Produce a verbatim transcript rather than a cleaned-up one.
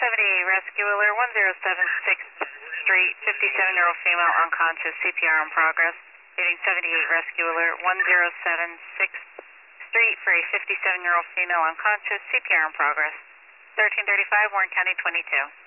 seventy-eight Rescue Alert, one zero seven sixth Street, fifty-seven-year-old female unconscious, C P R in progress. Reading seventy-eight Rescue Alert, one zero seven sixth Street for a fifty-seven-year-old female unconscious, C P R in progress. thirteen thirty-five, Warren County twenty-two.